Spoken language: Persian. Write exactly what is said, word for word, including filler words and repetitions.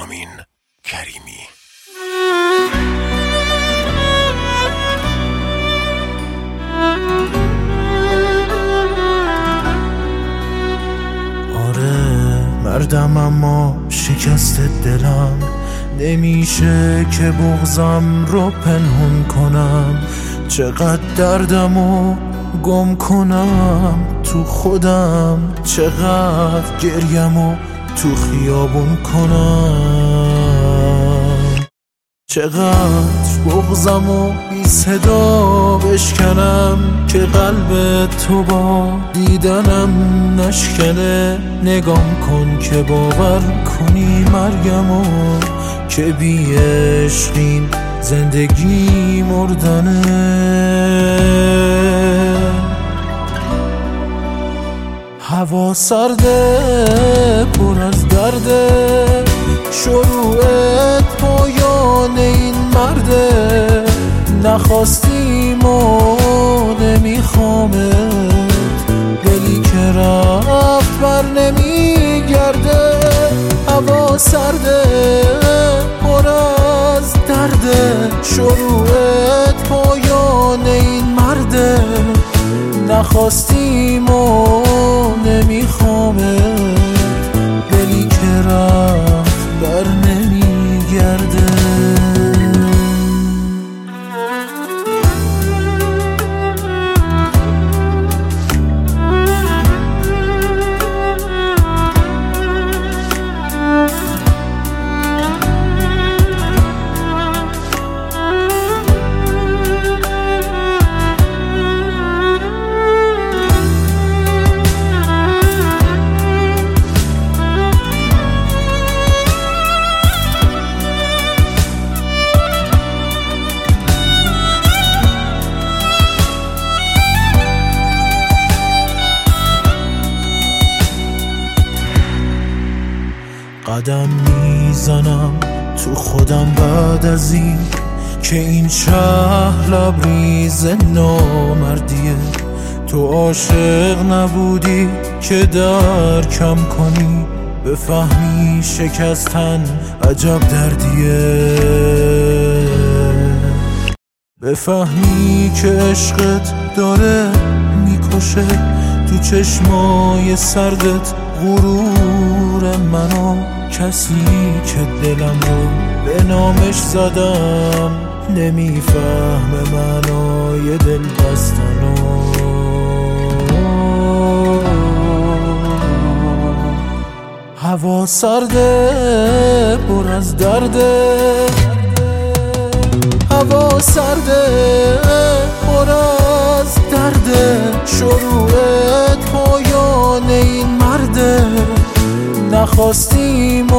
رامین کریمی. مردم اما شکست دلم نمیشه که بغضم رو پنهون کنم. چقدر دردمو گم کنم تو خودم، چقدر گریمو تو خیابون کنم، چقدر بغضمو بی صدا بشکنم که قلب تو با دیدنم نشکنه. نگام کن که باور کنی مرگمو که بی عشقین زندگی مردنه. هوا سرده پر از درده، شروعت پایان این مرده. نخواستیم و نمیخوامت، دلی که رفت بر نمیگرده. هوا سرده پر از درده، شروعت پایان این مرده. نخواستیم و نمیخوامت، دلی که رفت بر نمیگرده. قدم میزنم تو خودم بعد از این که این شهر لبریز نامردیه. تو عاشق نبودی که درکم کنی، بفهمی شکستن عجب دردیه. بفهمی که عشقت داره میکشه تو چشمای سردت غرور منو. کسی که دلم رو به نامش زدم نمیفهمه معنای دل بستنو. هوا سرده پر از درده، هوا سرده پر از درده. شروعت پایان این مرده. نخواستیم